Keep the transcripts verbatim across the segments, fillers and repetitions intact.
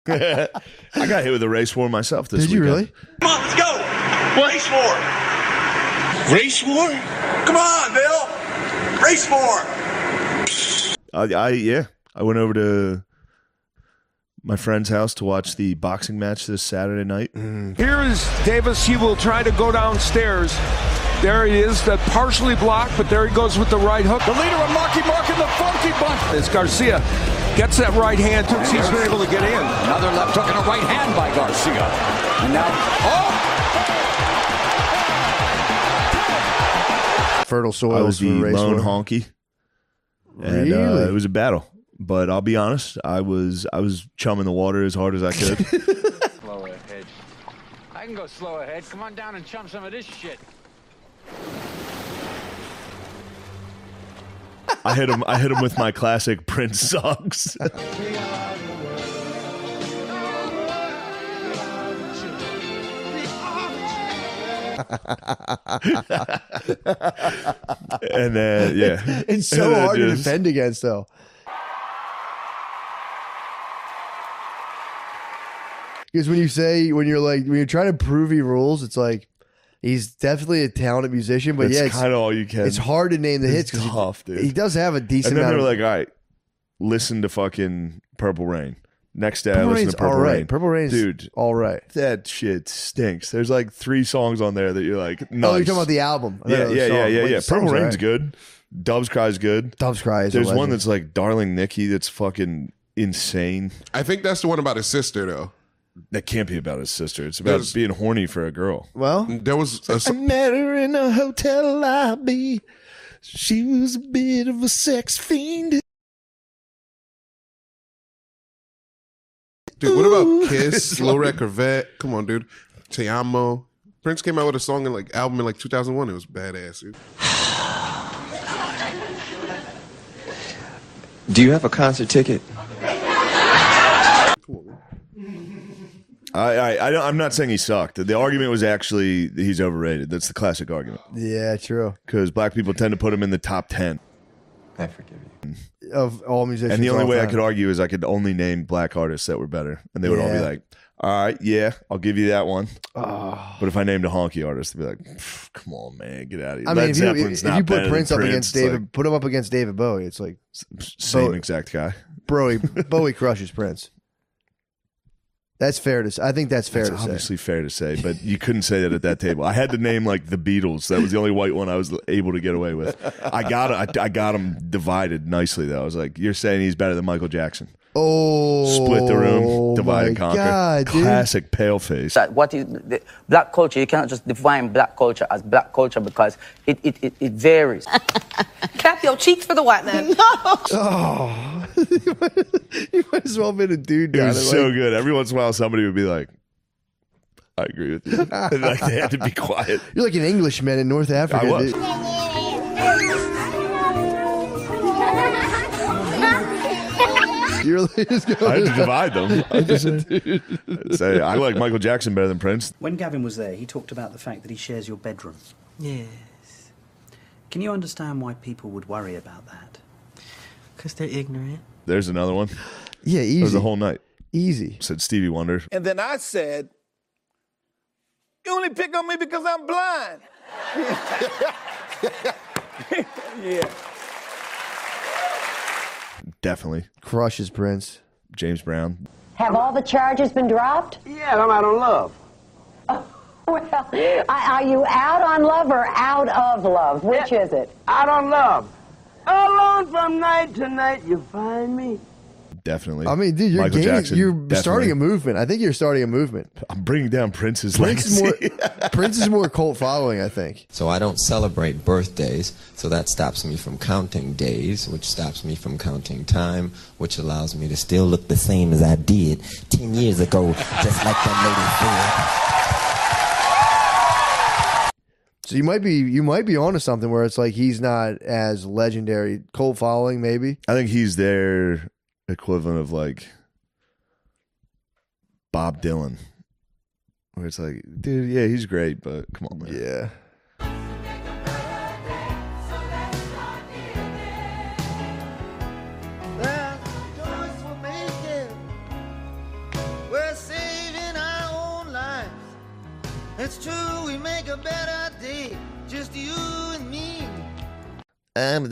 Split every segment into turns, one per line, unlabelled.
I got hit with a race war myself this
Did you
weekend.
really?
Come on, let's go. Race war. Race war? Come on, Bill. Race war.
I, I yeah, I went over to my friend's house to watch the boxing match this Saturday night.
Mm.
Here is Davis. He will try to go downstairs. There he is, that partially blocked, but there he goes with the right hook. The leader of Marky Mark in the funky bunch. As Garcia gets that right hand, too, he's been able to get in.
Another left hook and a right hand by Garcia. And now, oh!
Fertile soils.
I was the
for race
lone
war.
honky, and
Really?
uh, it was a battle. But I'll be honest, I was I was chumming the water as hard as I could.
Slow ahead. I can go slow ahead. Come on down and chum some of this shit.
I hit him. I hit him with my classic Prince songs. And then yeah,
It's so
And then
hard to
just-
defend against, though. Because when you say, when you're like, when you're trying to prove he rules, it's like, he's definitely a talented musician, but
That's
yeah, it's,
kind of all you can.
it's hard to name the
It's
hits because
tough,
he,
dude.
he does have a decent
And then
amount
they were
of.
like, all right, listen to fucking Purple Rain. Next day, I
Purple
listened
Rain's
to Purple
all right.
Rain.
Purple Rain's
dude,
all right.
that shit stinks. There's like three songs on there that you're like, nice.
Oh, you're talking about the album. I
Yeah,
thought it was
yeah,
song.
yeah, yeah,
Wait,
yeah.
the song's
Purple Rain's
alright.
good. Dove's Cry's good.
Dove's Cry is a
There's one
legend.
that's like Darling Nikki that's fucking insane.
I think that's the one about his sister, though.
That can't be about his sister. It's about
There's-
being horny for a girl.
Well,
There was a,
I met her in a hotel lobby. She was a bit of a sex fiend.
dude. What about Kiss, Lil Red Corvette? Come on, dude. Te Amo. Prince came out with a song in like album in like two thousand one. It was badass, dude.
Do you have a concert ticket?
I, I, I don't, I'm not saying he sucked. The argument was actually he's overrated. That's the classic argument
yeah, true.
because black people tend to put him in the top ten.
I forgive you.
Of all musicians.
And the only
all
way I
time.
could argue is I could only name black artists that were better, and they would all be
Yeah.
like, "All right, yeah, I'll give you that one."
Oh.
But if I named a honky artist, they'd be like, "Pff, "Come on, man, get out of here."
I mean,
Led
if you,
Zeppelin's
if
not
you
better
put
than
Prince up
Prince.
against
It's
David,
like,
put him up against David Bowie, it's like,
same
Bowie-
exact guy.
Bowie, Bowie crushes Prince. That's fair to say. I think that's fair
That's
to
obviously fair to say, but you couldn't say that at that table. I had to name like the Beatles. That was the only white one I was able to get away with. I got I, I got them divided nicely though. I was like, "You're saying he's better than Michael Jackson?"
say. Oh,
Split the room, divide
my
and conquer.
God, dude.
Classic pale face.
That what is the black culture? You cannot just define black culture as black culture because it it, it, it varies.
Clap your cheeks for the white man.
Oh, you might as well have been a dude.
It
down
was
at,
so
like-
good. Every once in a while, somebody would be like, "I agree with you." And, like they had to be quiet.
You're like an Englishman in North Africa.
I was.
dude. You're like, just
I had
going,
to divide them. I just say I like Michael Jackson better than Prince.
When Gavin was there, he talked about the fact that he shares your bedroom. Yes. Can you understand why people would worry about that?
Because they're ignorant.
There's another one.
yeah,
It was
easy,
the whole night.
easy.
Said Stevie Wonder.
And then I said, you only pick on me because I'm blind. yeah.
Definitely.
Crushes Prince.
James Brown.
Have all the charges been dropped?
Yeah, I'm out on love.
Well, I- are you out on love or out of love? Which is it?
Out on love. Alone from night to night, you find me.
Definitely.
I mean, dude, you're
Michael
gaining,
Jackson,
you're
definitely.
starting a movement. I think you're starting a movement.
I'm bringing down Prince's
Prince is
legacy.
more, Prince is more cult following, I think.
So I don't celebrate birthdays, so that stops me from counting days, which stops me from counting time, which allows me to still look the same as I did ten years ago, just like that lady said.
So you might be you might be onto something where it's like he's not as legendary. Cult following, maybe.
I think he's their equivalent of like Bob Dylan, where it's like, dude, yeah, he's great, but come on, man.
Yeah.
It's true, we make a better day, just you and me.
Yeah,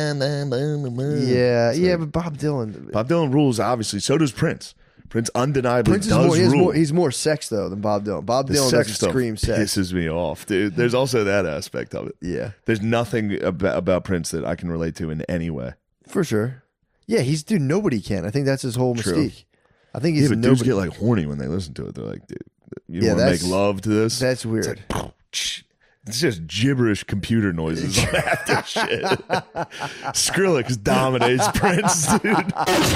yeah, but Bob Dylan.
Bob Dylan rules, obviously. So does Prince. Prince undeniably
Prince is
does
more, he has
rule.
more. He's more sex though than Bob Dylan. Bob
The
Dylan
sex
doesn't
stuff
scream sex.
pisses me off, dude. There's also that aspect of it.
Yeah.
There's nothing about, about Prince that I can relate to in any way.
For sure. Yeah, he's dude. Nobody can. I think that's his whole
True.
mystique. I think
Yeah,
he's
but
nobody.
dudes get like horny when they listen to it. They're like, dude, you
Yeah,
want to make
that's-
love to this?
That's weird.
It's, like, it's just gibberish computer noises on that shit. Skrillex dominates Prince, dude.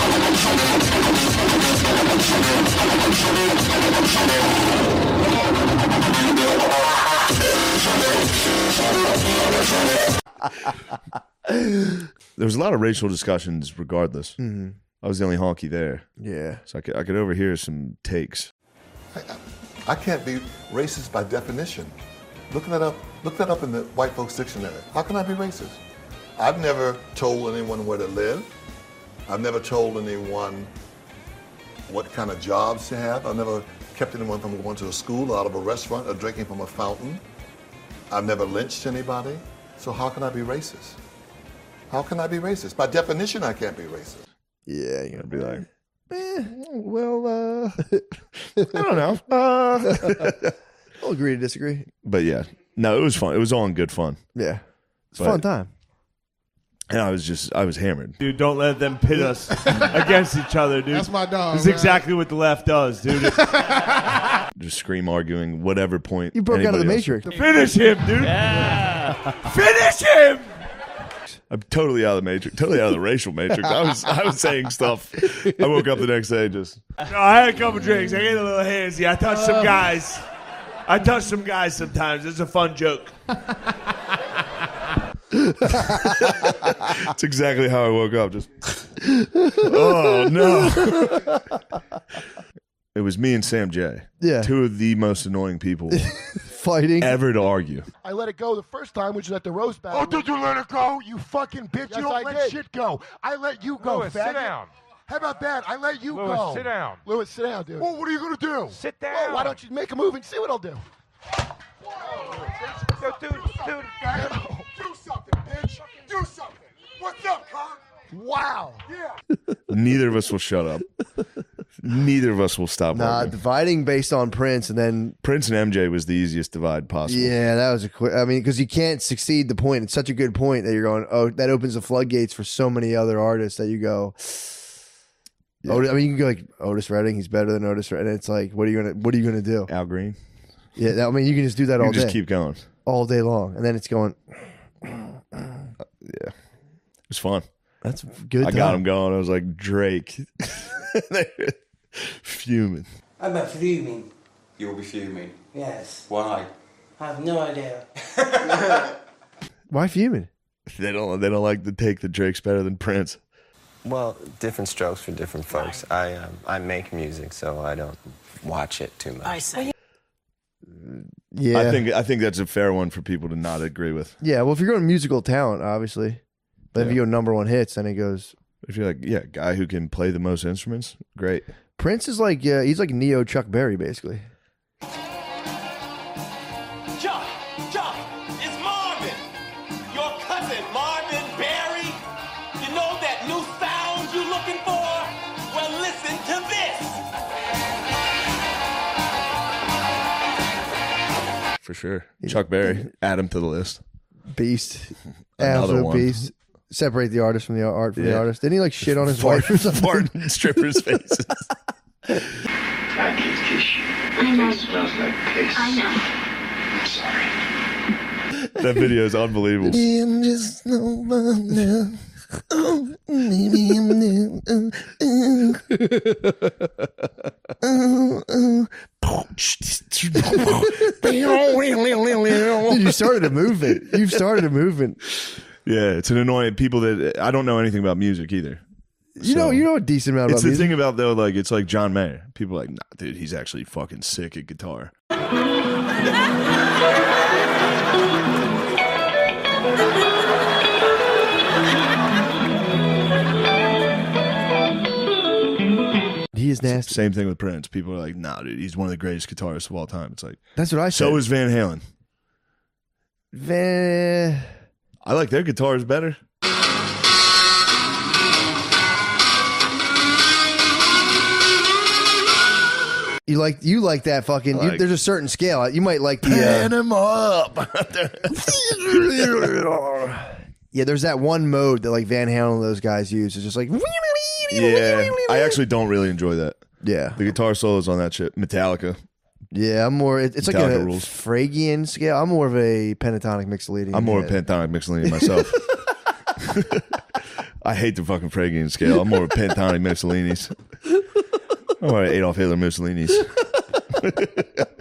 There was a lot of racial discussions regardless.
Mhm.
I was the only honky there.
Yeah.
So I could, I could overhear some takes.
I can't be racist by definition. Look that up. Look that up in the white folks dictionary. How can I be racist? I've never told anyone where to live. I've never told anyone what kind of jobs to have. I've never kept anyone from going to a school, out of a restaurant, or drinking from a fountain. I've never lynched anybody. So how can I be racist? How can I be racist? By definition, I can't be racist.
Yeah, you're
gonna be like,
eh, well, uh,
I don't know. Uh.
I'll agree to disagree.
But yeah, no, it was fun. It was all in good fun.
Yeah, it's a
But-
fun time.
And I was just, I was hammered.
Dude, don't let them pit us against each other, dude.
That's my dog,
That's
man.
exactly what the left does, dude.
Just scream arguing, whatever point.
You broke out of the
anybody else-
Matrix.
Finish him, dude. Yeah. Finish him.
I'm totally out of the matrix, totally out of the racial matrix. I was, I was saying stuff. I woke up the next day just.
No, I had a couple drinks. I get a little handsy. I touched some guys. I touch some guys sometimes. It's a fun joke.
That's exactly how I woke up. Just, oh no! It was me and Sam J.
Yeah.
two of the most annoying people
fighting
ever to argue.
I let it go the first time, which was at the roast battle.
Oh, did you let it go? You fucking bitch.
Yes,
you don't
I
let
did.
shit go. I let you go,
Louis,
faggot.
sit down.
How about that? I let you
Louis,
go.
sit down.
Louis, sit down, dude.
Well, what are you going to do?
Sit down.
Well, why don't you make a move and see what I'll do?
Yo, dude, dude.
Do something, bitch. Do something. What's up, Con?
Wow.
Yeah.
Neither of us will shut up. Neither of us will stop
Nah,
arguing.
dividing based on Prince, and then
Prince and M J was the easiest divide possible.
yeah, that was a quick. I mean, because you can't succeed the point. It's such a good point that you're going. Oh, that opens the floodgates for so many other artists that you go.
Yeah.
Otis, I mean, you can go like Otis Redding. He's better than Otis Redding. It's like, what are you gonna? What are you gonna do?
Al Green.
Yeah, that, I mean, you can just do that
You
all
can just
day,
keep going.
all day long, and then it's going.
Yeah, it was fun.
That's good.
I got
time.
him going. I was like Drake, fuming.
I'm a fuming.
You'll be fuming.
Yes.
Why?
I have no idea.
Why fuming?
They don't. They don't like the take that Drake's better than Prince.
Well, different strokes for different folks. I um, I make music, so I don't watch it too much.
I see.
Yeah,
I think. I think that's a fair one for people to not agree with.
Yeah, well, if you're going musical talent, obviously, but if
Yeah.
you go number one hits, then it goes.
If you're like, yeah, guy who can play the most instruments, great.
Prince is like, yeah, he's like Neo Chuck Berry, basically.
Chuck, Chuck, it's Marvin. Your cousin, Marvin Berry. You know that new sound you looking for? Well, listen to this.
For sure. Chuck Berry, add him to the list.
Beast,
Another
absolute
one.
beast. Separate the artist from the art from the
Yeah.
artist. Didn't he like shit on his
Fart-
wife or something?
fart in strippers' faces.
I can kiss you.
I know.
It smells like piss.
I know.
I'm sorry.
That video is unbelievable.
I'm just nobody now. Oh, maybe I'm new. Oh, oh, oh. Dude, you started a movement. You've started a movement.
Yeah, it's an annoying people that I don't know anything about music either.
You know, you know a decent amount
It's
about
the
music.
thing about though, like it's like John Mayer. People are like, nah, dude, he's actually fucking sick at guitar.
He is nasty.
Same thing with Prince. People are like, nah, dude, he's one of the greatest guitarists of all time. It's like,
That's what I said.
so is Van Halen.
Van...
I like their guitars better.
You like you like that fucking.
Like-
you, there's a certain scale. You might like the.
Pan
Uh,
him up.
yeah, there's that one mode that like Van Halen and those guys use. It's just like.
Yeah, I actually don't really enjoy that.
Yeah,
the guitar solos on that shit. Metallica.
Yeah, I'm more. It, it's like
Metallica
a
rules.
Phrygian scale. I'm more of a pentatonic Mixolydian.
I'm more
head.
a pentatonic Mixolydian myself. I hate the fucking Phrygian scale. I'm more of a pentatonic Mussolini's. I'm more of Adolf Hitler Mussolini's.